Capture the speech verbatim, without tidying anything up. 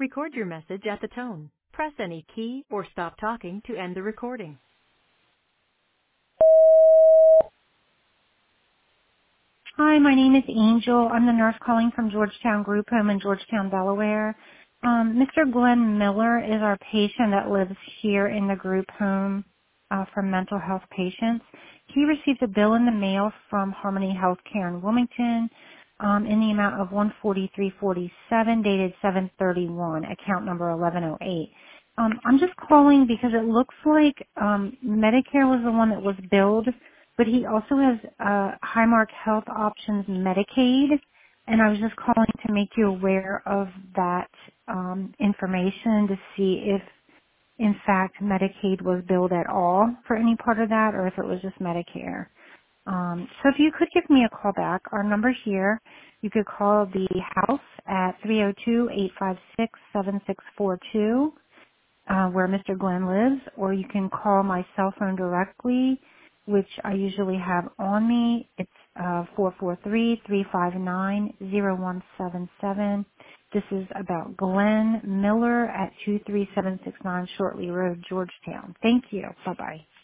Record your message at the tone. Press any key or stop talking to end the recording. Hi, my name is Angel. I'm the nurse calling from Georgetown Group Home in Georgetown, Delaware. Um, Mister Glenn Miller is our patient that lives here in the group home uh, for mental health patients. He received a bill in the mail from Harmony Healthcare in Wilmington um, in the amount of one hundred forty-three dollars and forty-seven cents dated seven thirty-one, account number eleven oh eight. Um, I'm just calling because it looks like um, Medicare was the one that was billed, but he also has uh, Highmark Health Options Medicaid, and I was just calling to make you aware of that um, information to see if, in fact, Medicaid was billed at all for any part of that, or if it was just Medicare. Um, so if you could give me a call back, our number here, you could call the house at three oh two, eight five six, seven six four two. Uh, where Mister Glenn lives, or you can call my cell phone directly, which I usually have on me. It's uh, four four three, three five nine, zero one seven seven. This is about Glenn Miller at two three seven six nine Shortley Road, Georgetown. Thank you. Bye-bye.